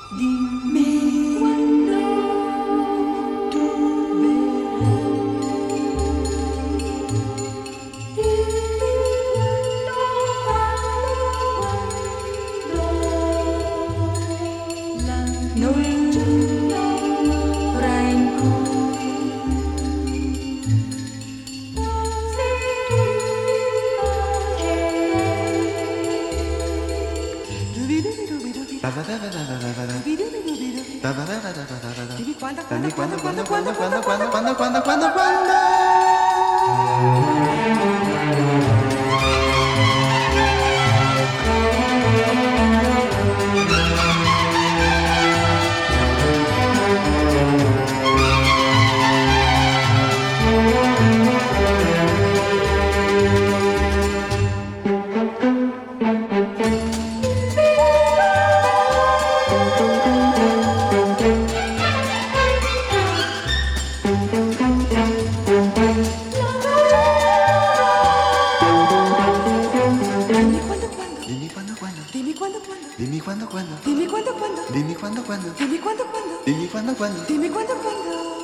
Dime cuándo tú verás. Dime cuándo la noche franco. Dime cuándo, cuándo. Dime cuándo, cuándo. Dime cuándo, cuándo. Dime cuándo, cuándo. Dime cuándo, cuándo. Dime cuándo, cuándo.